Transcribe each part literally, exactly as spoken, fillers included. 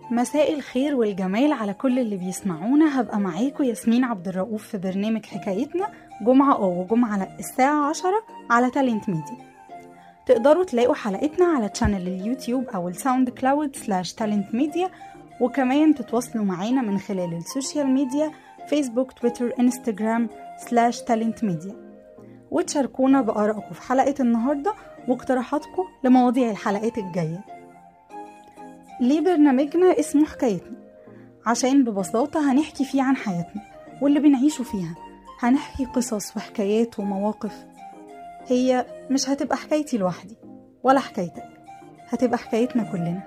مساء الخير والجمال على كل اللي بيسمعونا. هبقى معاكم ياسمين عبد الرؤوف في برنامج حكايتنا جمعة أو جمعة الساعة عشرة على تالنت ميديا. تقدروا تلاقوا حلقتنا على تشانل اليوتيوب أو الساوند كلاود سلاش تالنت ميديا، وكمان تتواصلوا معانا من خلال السوشيال ميديا فيسبوك تويتر انستجرام سلاش تالنت ميديا، وتشاركونا بآرائكم في حلقة النهاردة واقتراحاتكم لمواضيع الحلقات الجاية. ليه برنامجنا اسمه حكايتنا؟ عشان ببساطة هنحكي فيه عن حياتنا واللي بنعيشه فيها. هنحكي قصص وحكايات ومواقف. هي مش هتبقى حكايتي لوحدي ولا حكايتك، هتبقى حكايتنا كلنا.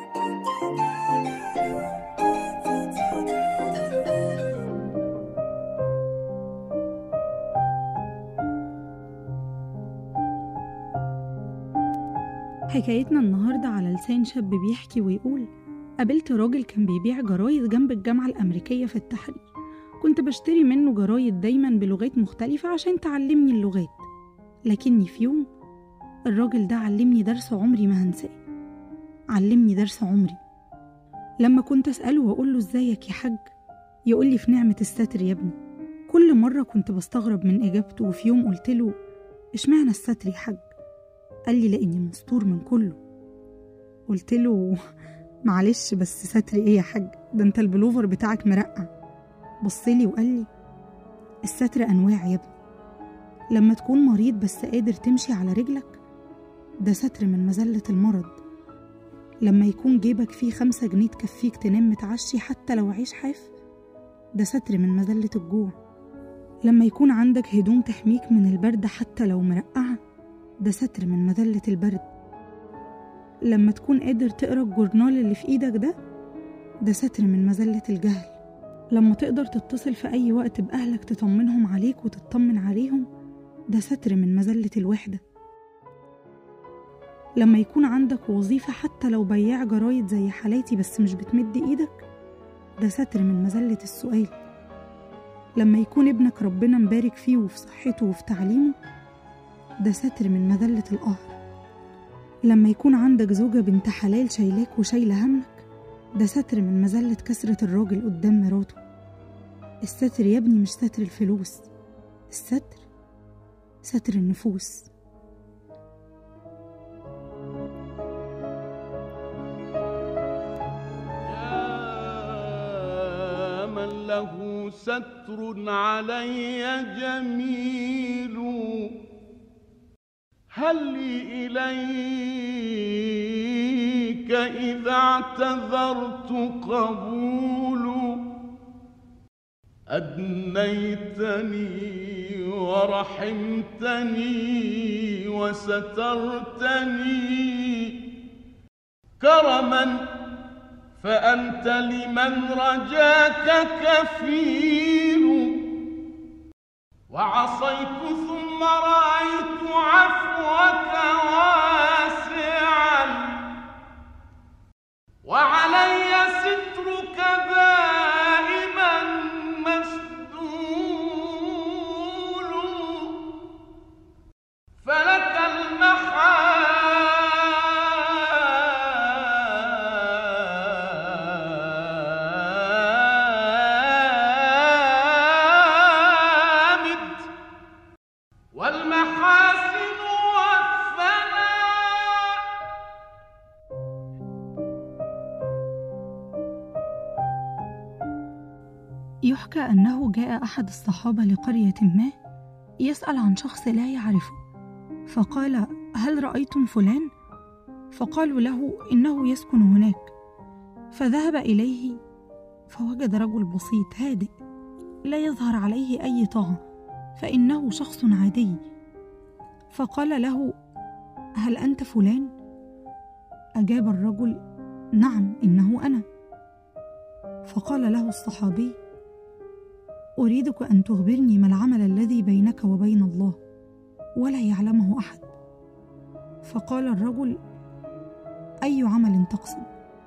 حكايتنا النهاردة على لسان شاب بيحكي ويقول: قابلت راجل كان بيبيع جرايد جنب الجامعة الأمريكية في التحرير. كنت بشتري منه جرايد دايما بلغات مختلفة عشان تعلمني اللغات، لكني في يوم الراجل ده علمني درس عمري ما هنساه. علمني درس عمري. لما كنت أسأله وأقول له ازيك يا حاج، يقول لي في نعمة الستر يا ابني. كل مرة كنت بستغرب من إجابته، وفي يوم قلت له: اشمعنى الستر يا حاج؟ قال لي: لأني مستور من كله. قلت له: معلش بس ستر ايه يا حاج؟ ده انت البلوفر بتاعك مرقع. بصلي وقال لي: الستر أنواع يا ابني. لما تكون مريض بس قادر تمشي على رجلك، ده ستر من مذلة المرض. لما يكون جيبك فيه خمسة جنيه تكفيك تنام متعشي حتى لو عيش حاف، ده ستر من مذلة الجوع. لما يكون عندك هدوم تحميك من البرد حتى لو مرقعة، ده ستر من مذلة البرد. لما تكون قادر تقرأ الجورنال اللي في ايدك ده، ده ستر من مذلة الجهل. لما تقدر تتصل في أي وقت بأهلك تطمنهم عليك وتطمن عليهم، ده ستر من مذلة الوحدة. لما يكون عندك وظيفة حتى لو بياع جرايد زي حالاتي بس مش بتمد ايدك، ده ستر من مذلة السؤال. لما يكون ابنك ربنا مبارك فيه وفي صحته وفي تعليمه، ده ستر من مذلة القهر. لما يكون عندك زوجة بنت حلال شايلاك وشايلة همك، ده ستر من مذلة كسرة الراجل قدام مراته. الستر يا ابني مش ستر الفلوس، الستر ستر النفوس. يا من له ستر علي جميل، هل لي إليك إذا اعتذرت قبول؟ أدنيتني ورحمتني وسترتني كرما، فأنت لمن رجاك كفيل. وعصيت ثم رأيت عفوك واسعا، وعلي سترك دائما مسدول، فلك المحامد والمحاسن والثناء. يحكى أنه جاء أحد الصحابة لقرية ما يسأل عن شخص لا يعرفه، فقال: هل رأيتم فلان؟ فقالوا له: إنه يسكن هناك. فذهب إليه فوجد رجل بسيط هادئ لا يظهر عليه أي طاعة، فإنه شخص عادي. فقال له: هل أنت فلان؟ أجاب الرجل: نعم إنه أنا. فقال له الصحابي: أريدك أن تخبرني ما العمل الذي بينك وبين الله ولا يعلمه أحد. فقال الرجل: أي عمل تقصد؟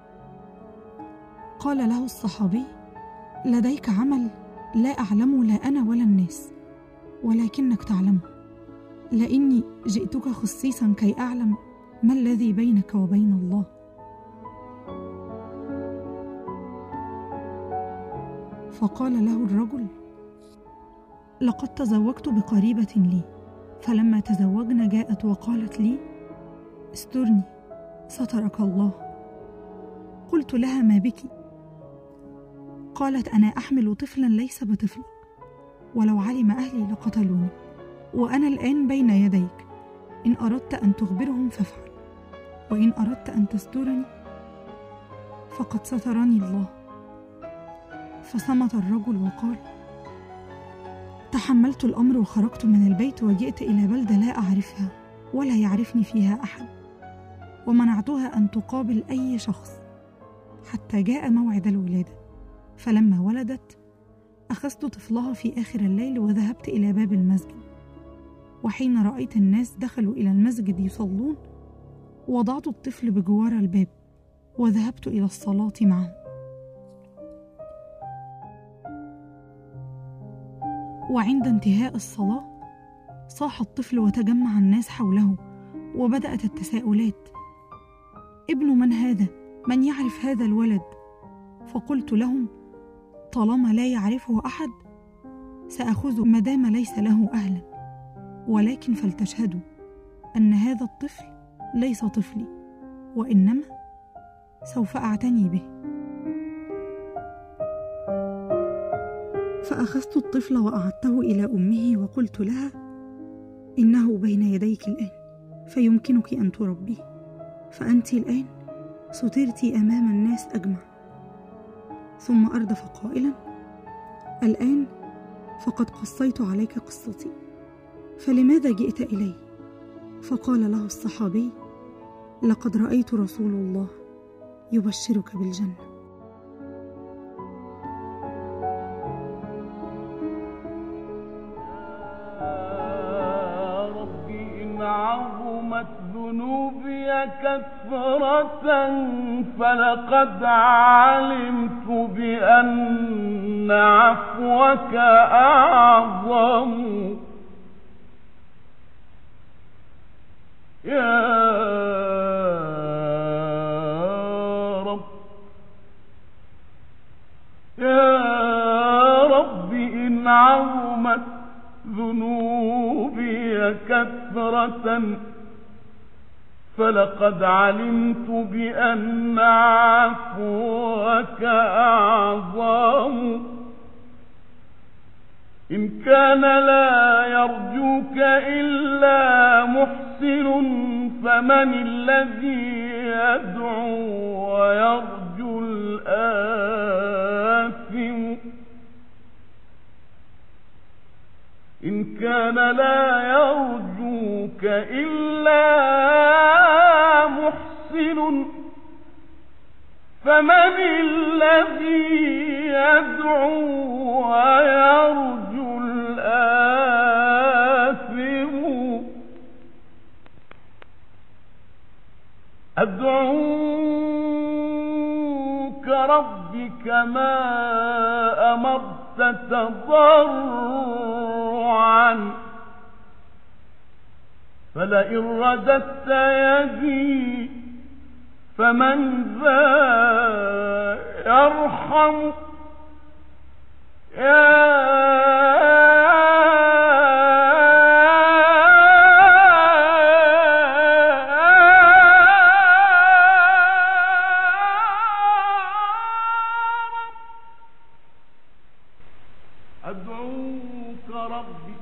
قال له الصحابي: لديك عمل لا أعلمه لا أنا ولا الناس، ولكنك تعلمه، لأني جئتك خصيصا كي أعلم ما الذي بينك وبين الله. فقال له الرجل: لقد تزوجت بقريبة لي، فلما تزوجنا جاءت وقالت لي: استرني سترك الله. قلت لها: ما بك؟ قالت: أنا أحمل طفلا ليس بطفلك، ولو علم أهلي لقتلوني، وأنا الآن بين يديك، إن أردت أن تخبرهم فافعل، وإن أردت أن تسترني فقد سترني الله. فصمت الرجل وقال: تحملت الأمر وخرجت من البيت وجئت إلى بلدة لا أعرفها ولا يعرفني فيها أحد، ومنعتها أن تقابل أي شخص حتى جاء موعد الولادة. فلما ولدت أخذت طفلها في آخر الليل وذهبت إلى باب المسجد، وحين رأيت الناس دخلوا إلى المسجد يصلون وضعت الطفل بجوار الباب وذهبت إلى الصلاة معهم. وعند انتهاء الصلاة صاح الطفل وتجمع الناس حوله، وبدأت التساؤلات: ابن من هذا؟ من يعرف هذا الولد؟ فقلت لهم: طالما لا يعرفه أحد سأخذه مدام ليس له أهلا، ولكن فلتشهدوا أن هذا الطفل ليس طفلي، وإنما سوف أعتني به. فأخذت الطفل وأعدته إلى أمه وقلت لها: إنه بين يديك الآن، فيمكنك أن تربيه، فأنت الآن سترتِ أمام الناس أجمع. ثم أردف قائلا: الآن فقد قصيت عليك قصتي، فلماذا جئت إلي؟ فقال له الصحابي: لقد رأيت رسول الله يبشرك بالجنة. يا ربي إن عظمت ذنوبي كثرة فلقد علمت بأن عفوك أعظم. يا رب يا رب إن عظمت ذنوبي كثرة فلقد علمت بأن عفوك أعظم. إن كان لا يرجوك إلا محسن فمن الذي يدعو ويرجو الآثم؟ إن كان لا يرجوك إلا محسن فمن الذي يدعو ويرجو الآثم؟ أدعوك ربي كما أمرت تضرعا، فلئن رددت يدي فمن ذا يرحم؟ يا أدعوك ربي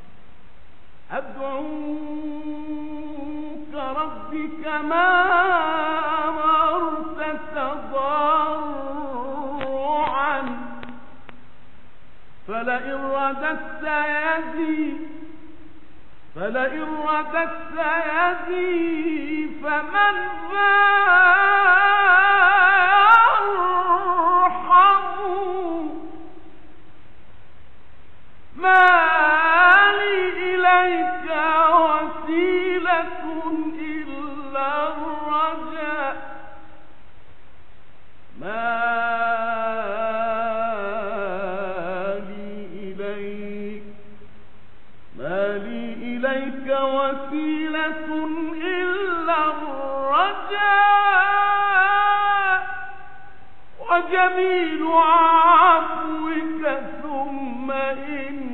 أدعوك ربي كما أمرت تضرعا، فلئن رددت يدي فلئن رددت يدي فمن ذا يرحم؟ ما لي إليك وسيلة إلا الرجاء، ما لي إليك ما لي إليك وسيلة إلا الرجاء، وجميل عفوك ثم إن